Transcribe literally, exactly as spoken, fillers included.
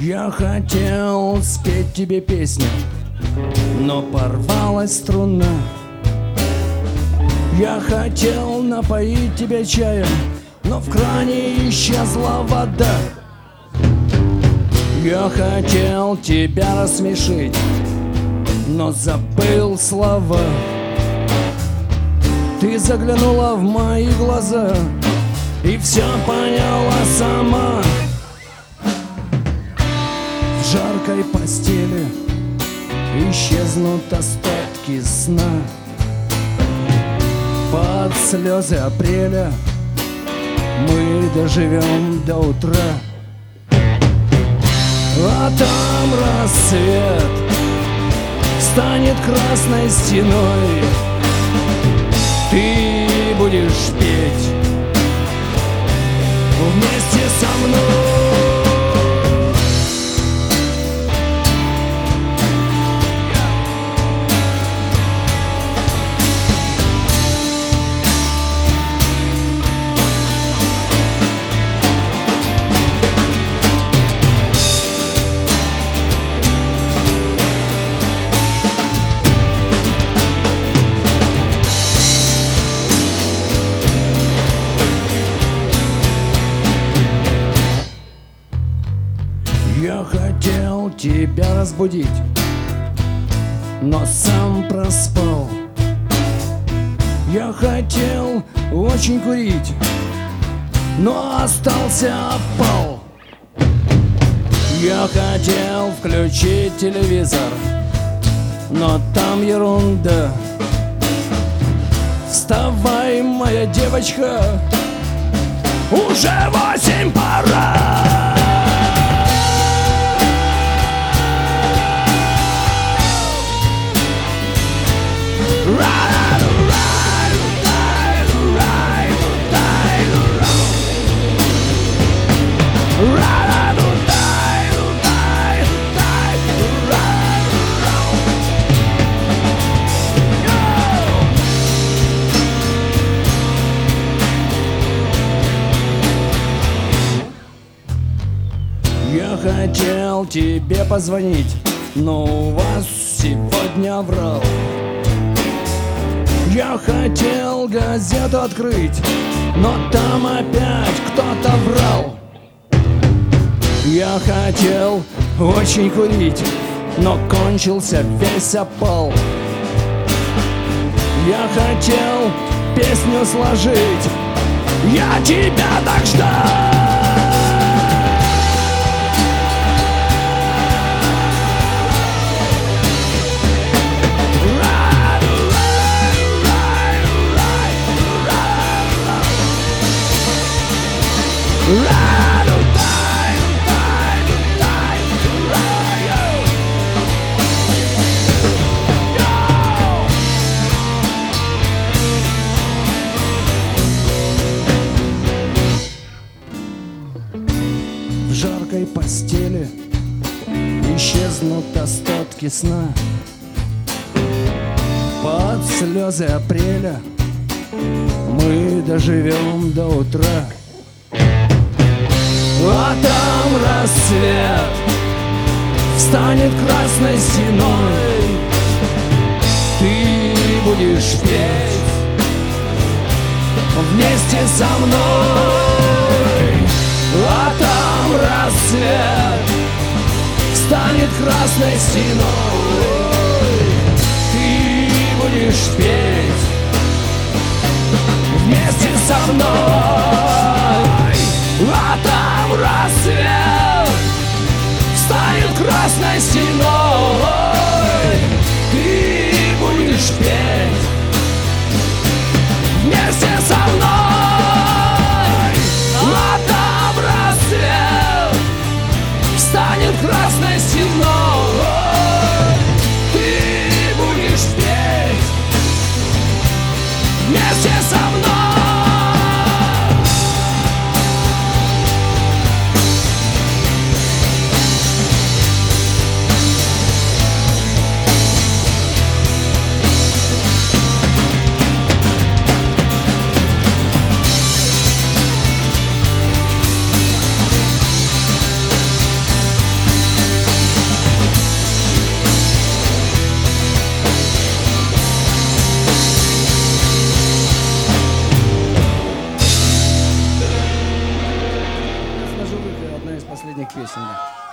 Я хотел спеть тебе песню, но порвалась струна. Я хотел напоить тебя чаем, но в кране исчезла вода. Я хотел тебя рассмешить, но забыл слова. Ты заглянула в мои глаза и все поняла сама. В жаркой постели исчезнут остатки сна. Под слезы апреля мы доживем до утра. А там рассвет станет красной стеной. Ты будешь петь вместе со мной. Я хотел тебя разбудить, но сам проспал. Я хотел очень курить, но остался опал. Я хотел включить телевизор, но там ерунда. Вставай, моя девочка, уже восемь пора. Я хотел тебе позвонить, но у вас сегодня аврал. Я хотел газету открыть, но там опять кто-то врал. Я хотел очень курить, но кончился весь опал. Я хотел песню сложить, я тебя так ждал. В жаркой постели исчезнут остатки сна. Под слезы апреля мы доживем до утра. А там рассвет встанет красной стеной. Ты будешь петь вместе со мной. А там рассвет станет красной стеной. Ты будешь петь вместе со мной. А там рассвет станет красной стеной.